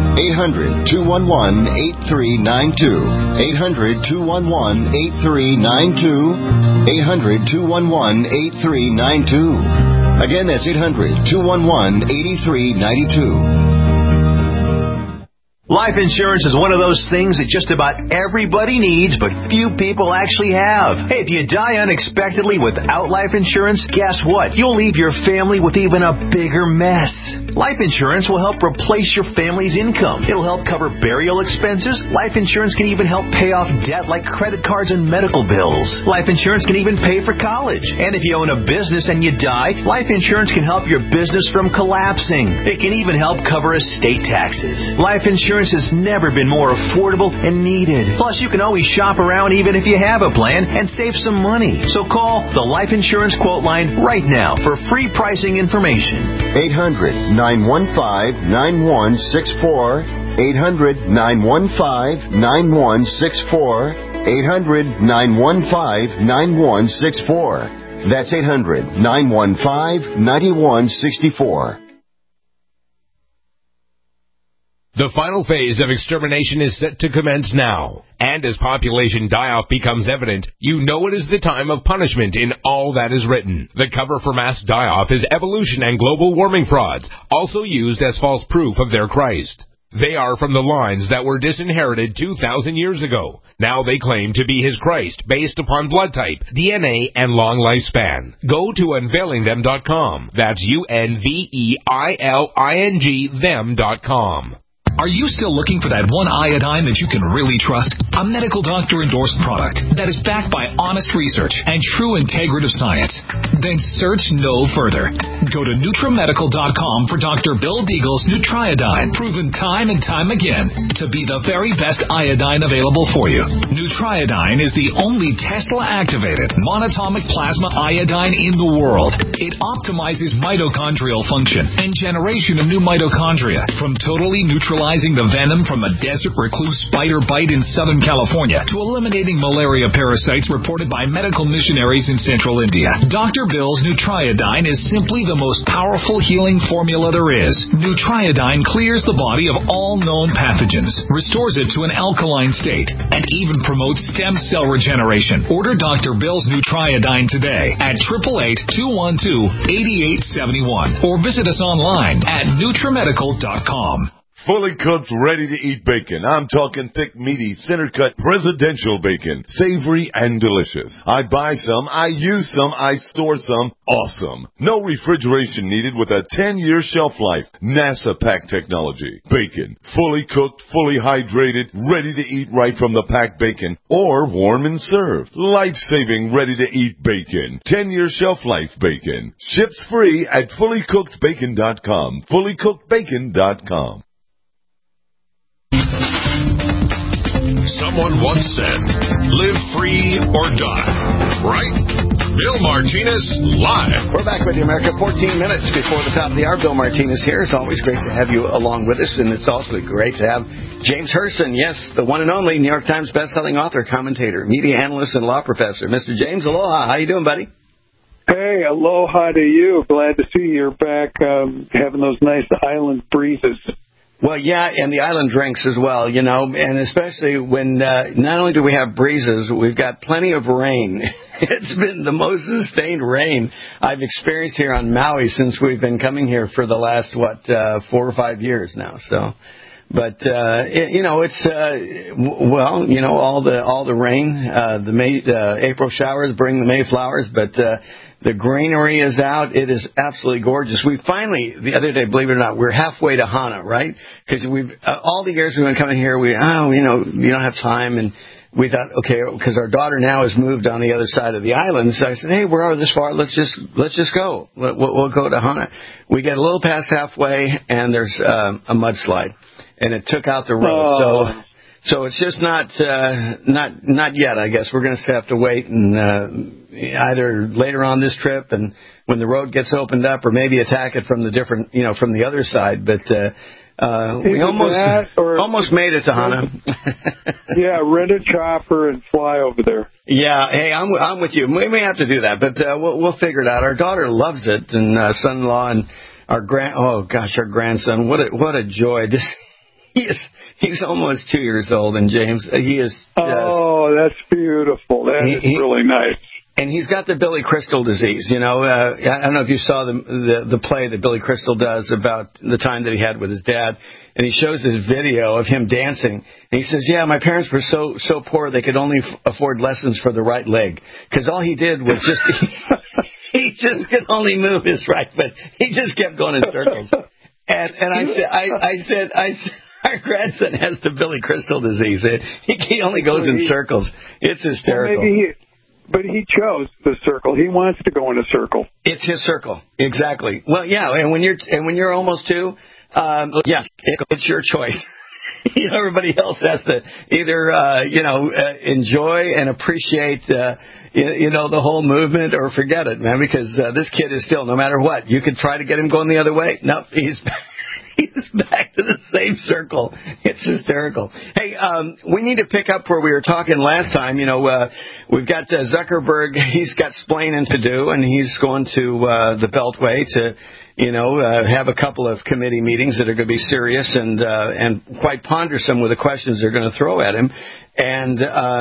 800-211-8392. 800-211-8392. 800-211-8392. Again, that's 800-211-8392. Life insurance is one of those things that just about everybody needs, but few people actually have. Hey, if you die unexpectedly without life insurance, guess what? You'll leave your family with even a bigger mess. Life insurance will help replace your family's income. It'll help cover burial expenses. Life insurance can even help pay off debt like credit cards and medical bills. Life insurance can even pay for college. And if you own a business and you die, life insurance can help your business from collapsing. It can even help cover estate taxes. Life insurance has never been more affordable and needed. Plus, you can always shop around even if you have a plan and save some money. So call the Life Insurance Quote Line right now for free pricing information. 800-915-9164. 800-915-9164. 800-915-9164. That's 800-915-9164. The final phase of extermination is set to commence now. And as population die-off becomes evident, you know it is the time of punishment in all that is written. The cover for mass die-off is evolution and global warming frauds, also used as false proof of their Christ. They are from the lines that were disinherited 2,000 years ago. Now they claim to be his Christ based upon blood type, DNA, and long lifespan. Go to unveilingthem.com. That's UNVEILING them.com. Are you still looking for that one iodine that you can really trust? A medical doctor-endorsed product that is backed by honest research and true integrative science? Then search no further. Go to NutriMedical.com for Dr. Bill Deagle's Nutriodine, proven time and time again to be the very best iodine available for you. Nutriodine is the only Tesla-activated monatomic plasma iodine in the world. It optimizes mitochondrial function and generation of new mitochondria from totally neutralizing the venom from a desert recluse spider bite in Southern California to eliminating malaria parasites reported by medical missionaries in central India. Dr. Bill's Nutriodine is simply the most powerful healing formula there is. Nutriodine clears the body of all known pathogens, restores it to an alkaline state, and even promotes stem cell regeneration. Order Dr. Bill's Nutriodine today at 888-212-8871 or visit us online at NutriMedical.com. Fully cooked, ready-to-eat bacon. I'm talking thick, meaty, center-cut, presidential bacon. Savory and delicious. I buy some, I use some, I store some. Awesome. No refrigeration needed with a 10-year shelf life. NASA pack technology. Bacon. Fully cooked, fully hydrated, ready to eat right from the packed bacon. Or warm and served. Life-saving, ready-to-eat bacon. 10-year shelf life bacon. Ships free at fullycookedbacon.com. Fullycookedbacon.com. Someone once said, live free or die. Right? Bill Martinez live. We're back with you, America. 14 minutes before the top of the hour. Bill Martinez here. It's always great to have you along with us, and it's also great to have James Hurston, yes, the one and only New York Times bestselling author, commentator, media analyst, and law professor. Mr. James, aloha. How you doing, buddy? Hey, aloha to you. Glad to see you're back having those nice island breezes. Well, yeah, and the island drinks as well, you know, and especially when not only do we have breezes, we've got plenty of rain. It's been the most sustained rain I've experienced here on Maui since we've been coming here for the last, 4 or 5 years now. So, but, it's, all the rain, the April showers bring the May flowers, but, the greenery is out. It is absolutely gorgeous. We finally, the other day, believe it or not, we're halfway to Hana, right? Because we've, all the years we've been coming here, you don't have time. And we thought, okay, because our daughter now has moved on the other side of the island. So I said, hey, we're this far. Let's just go. We'll go to Hana. We get a little past halfway and there's a mudslide and it took out the road. Oh. So it's just not yet, I guess. We're going to have to wait and either later on this trip and when the road gets opened up, or maybe attack it from the from the other side. But we almost made it to Hana. Yeah, rent a chopper and fly over there. Yeah, hey, I'm with you. We may have to do that, but we'll figure it out. Our daughter loves it, and son-in-law and our grandson. What a joy! He's almost 2 years old, and James, he is just... Oh, that's beautiful. That is really nice. And he's got the Billy Crystal disease, I don't know if you saw the play that Billy Crystal does about the time that he had with his dad. And he shows this video of him dancing. And he says, yeah, my parents were so poor they could only afford lessons for the right leg. Because all he did was just... he just could only move his right, but he just kept going in circles. And I said, our grandson has the Billy Crystal disease. He only goes in circles. It's hysterical. But he chose the circle. He wants to go in a circle. It's his circle, exactly. Well, yeah, and when you're almost 2, it's your choice. Everybody else has to either enjoy and appreciate the whole movement or forget it, man. Because this kid is still, no matter what, you could try to get him going the other way. No, he's He's back to the same circle. It's hysterical. Hey, we need to pick up where we were talking last time. You know, we've got Zuckerberg. He's got splaining to do, and he's going to the Beltway to, have a couple of committee meetings that are going to be serious and quite pondersome with the questions they're going to throw at him. And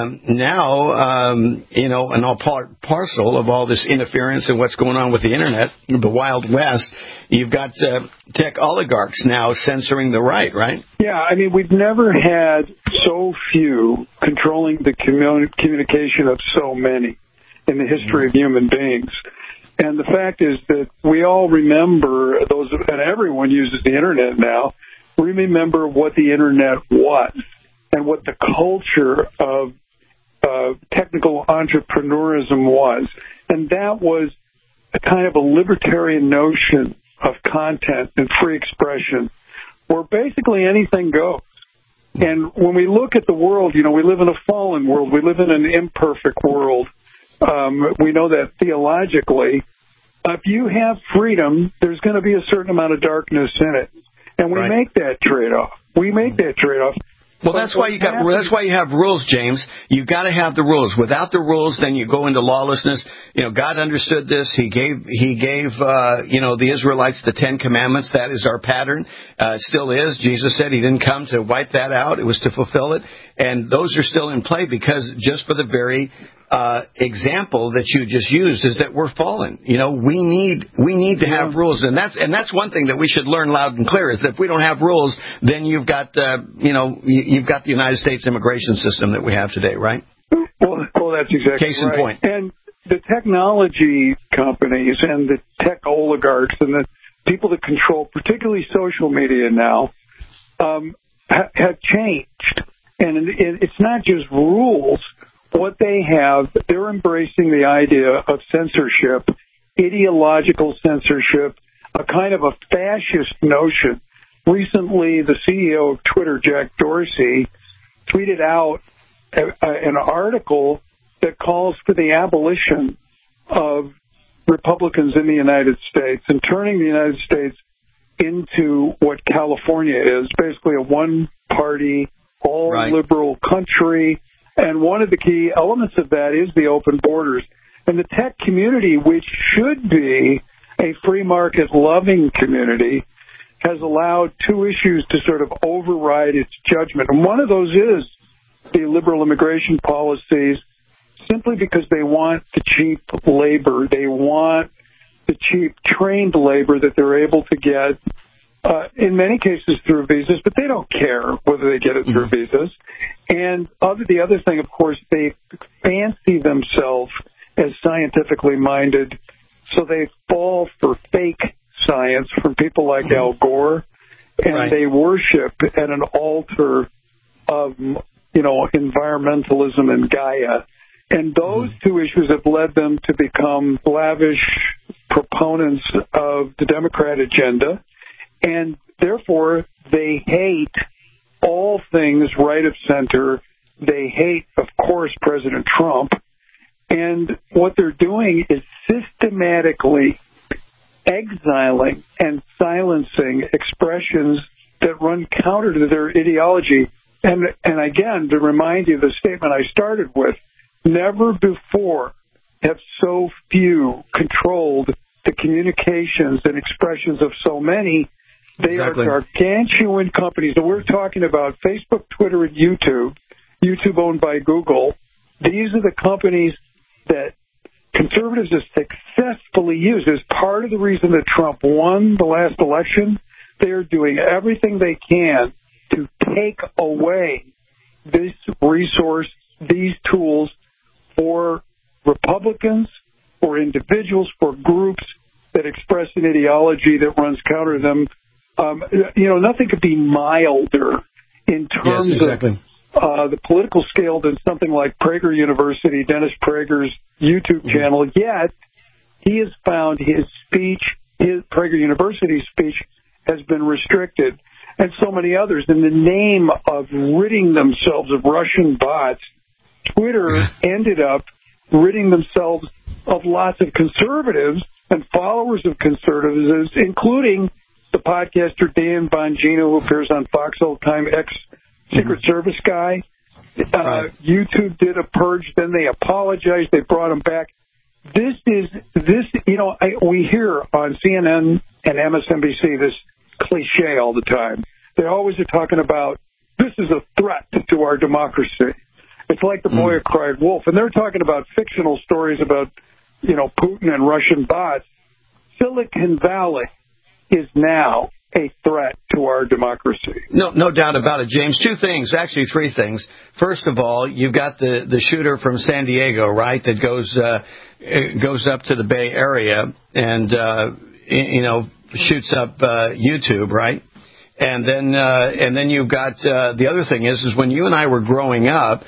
now, an all parcel of all this interference and what's going on with the Internet, the Wild West, you've got tech oligarchs now censoring the right? Yeah, I mean, we've never had so few controlling the communication of so many in the history of human beings. And the fact is that we all remember and everyone uses the Internet now, we remember what the Internet was and what the culture of technical entrepreneurism was. And that was a kind of a libertarian notion of content and free expression where basically anything goes. And when we look at the world, we live in a fallen world. We live in an imperfect world. We know that theologically. If you have freedom, there's going to be a certain amount of darkness in it. And we make that trade-off. Well, that's why you have rules, James. You've got to have the rules. Without the rules, then you go into lawlessness. God understood this. He gave the Israelites the 10 Commandments. That is our pattern. It still is. Jesus said he didn't come to wipe that out. It was to fulfill it. And those are still in play because just for the very example that you just used is that we're fallen. We need to have rules, and that's one thing that we should learn loud and clear is that if we don't have rules, then you've got you've got the United States immigration system that we have today, right? Well, that's exactly case in point. And the technology companies and the tech oligarchs and the people that control, particularly social media now, have changed, and it's not just rules. What they have, they're embracing the idea of censorship, ideological censorship, a kind of a fascist notion. Recently, the CEO of Twitter, Jack Dorsey, tweeted out an article that calls for the abolition of Republicans in the United States and turning the United States into what California is, basically a one-party, all-liberal country. And one of the key elements of that is the open borders. And the tech community, which should be a free market loving community, has allowed two issues to sort of override its judgment. And one of those is the liberal immigration policies, simply because they want the cheap labor. They want the cheap trained labor that they're able to get, in many cases through visas, but they don't care whether they get it through visas. And the other thing, of course, they fancy themselves as scientifically minded, so they fall for fake science from people like Al Gore, and they worship at an altar of, environmentalism and Gaia. And those two issues have led them to become lavish proponents of the Democrat agenda, and therefore they hate all things right of center. They hate, of course, President Trump. And what they're doing is systematically exiling and silencing expressions that run counter to their ideology. And again, to remind you the statement I started with, never before have so few controlled the communications and expressions of so many. They are gargantuan companies. And we're talking about Facebook, Twitter, and YouTube owned by Google. These are the companies that conservatives have successfully used. As part of the reason that Trump won the last election, they're doing everything they can to take away this resource, these tools for Republicans, for individuals, for groups that express an ideology that runs counter to them. Nothing could be milder in terms of the political scale than something like Prager University, Dennis Prager's YouTube channel. Yet, he has found his speech, his Prager University speech, has been restricted, and so many others. In the name of ridding themselves of Russian bots, Twitter ended up ridding themselves of lots of conservatives and followers of conservatives, including the podcaster Dan Bongino, who appears on Fox all the time, ex-Secret Service guy. YouTube did a purge, then they apologized, they brought him back. We hear on CNN and MSNBC this cliche all the time. They always are talking about, this is a threat to our democracy. It's like the boy who cried wolf. And they're talking about fictional stories about, Putin and Russian bots. Silicon Valley is now a threat to our democracy. No doubt about it, James. Two things, actually three things. First of all, you've got the shooter from San Diego, right, that goes up to the Bay Area and shoots up YouTube, right? And then you've got the other thing is when you and I were growing up,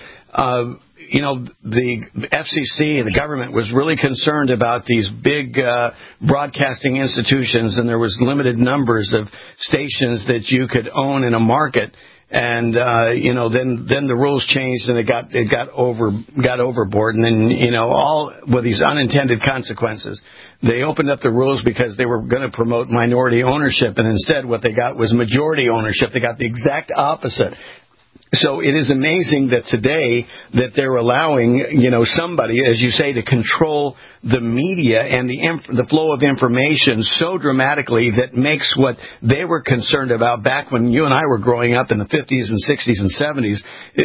the FCC and the government was really concerned about these big broadcasting institutions, and there was limited numbers of stations that you could own in a market. And then the rules changed, and it got overboard, and then all with these unintended consequences. They opened up the rules because they were going to promote minority ownership, and instead what they got was majority ownership. They got the exact opposite. So it is amazing that today that they're allowing, somebody, as you say, to control the media and the flow of information so dramatically that makes what they were concerned about back when you and I were growing up in the 50s and 60s and 70s,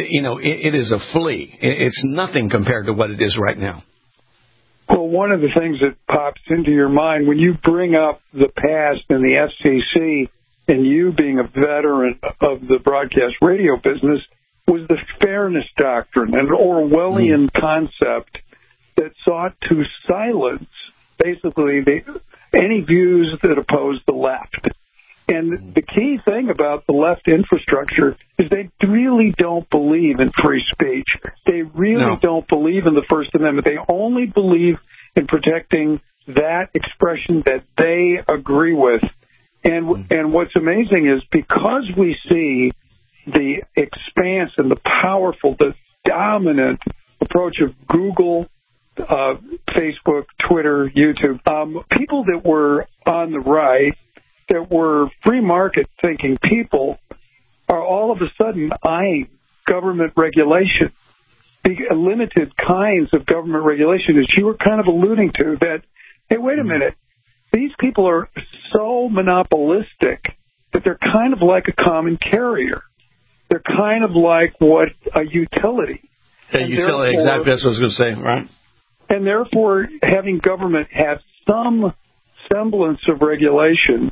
it is a flea. It's nothing compared to what it is right now. Well, one of the things that pops into your mind when you bring up the past and the FCC, and you being a veteran of the broadcast radio business, was the fairness doctrine, an Orwellian concept that sought to silence basically any views that oppose the left. And the key thing about the left infrastructure is they really don't believe in free speech. They really don't believe in the First Amendment. They only believe in protecting that expression that they agree with. And what's amazing is because we see the expanse and the powerful, the dominant approach of Google, Facebook, Twitter, YouTube, people that were on the right, that were free market thinking people, are all of a sudden eyeing government regulation, limited kinds of government regulation, as you were kind of alluding to, that, hey, wait a minute. These people are so monopolistic that they're kind of like a common carrier. They're kind of like what a utility. Utility, exactly. That's what I was going to say, right? And therefore, having government have some semblance of regulation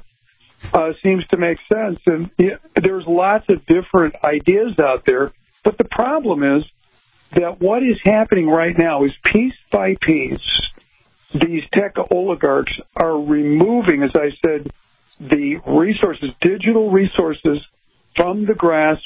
seems to make sense. And there's lots of different ideas out there. But the problem is that what is happening right now is piece by piece, these tech oligarchs are removing, as I said, the resources, digital resources, from the grasp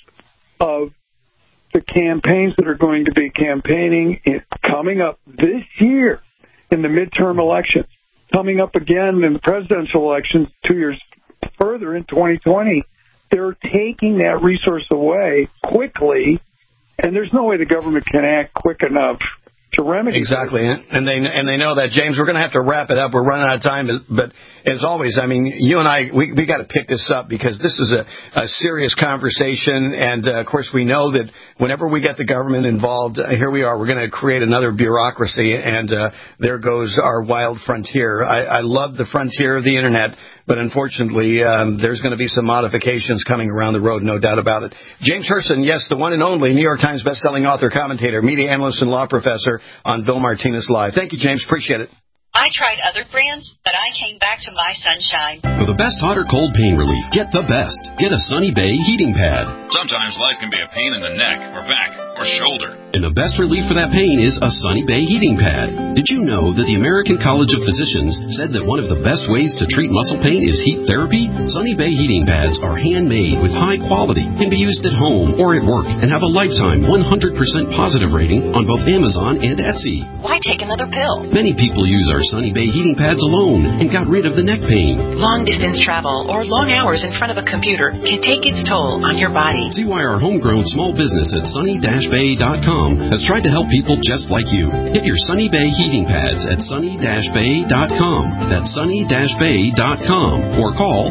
of the campaigns that are going to be campaigning coming up this year in the midterm elections, coming up again in the presidential elections 2 years further in 2020. They're taking that resource away quickly, and there's no way the government can act quick enough to remedy exactly, and they know that. James, we're going to have to wrap it up. We're running out of time, but as always, I mean, you and I, we got to pick this up because this is a serious conversation, and of course, we know that whenever we get the government involved, here we are. We're going to create another bureaucracy, and there goes our wild frontier. I love the frontier of the internet. But unfortunately, there's going to be some modifications coming around the road, no doubt about it. James Herson, yes, the one and only New York Times bestselling author, commentator, media analyst, and law professor on Bill Martinez Live. Thank you, James. Appreciate it. I tried other brands, but I came back to My Sunshine. For the best hot or cold pain relief, get the best. Get a Sunny Bay heating pad. Sometimes life can be a pain in the neck or back or shoulder. And the best relief for that pain is a Sunny Bay heating pad. Did you know that the American College of Physicians said that one of the best ways to treat muscle pain is heat therapy? Sunny Bay heating pads are handmade with high quality, can be used at home or at work, and have a lifetime 100% positive rating on both Amazon and Etsy. Why take another pill? Many people use our Sunny Bay heating pads alone and got rid of the neck pain. Long distance travel or long hours in front of a computer can take its toll on your body. See why our homegrown small business at Sunny-Bay sunny-bay.com has tried to help people just like you. Get your Sunny Bay heating pads at sunny-bay.com. That's sunny-bay.com. Or call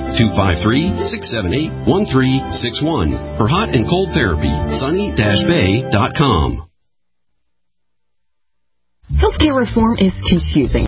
253-678-1361. For hot and cold therapy, sunny-bay.com. Healthcare reform is confusing.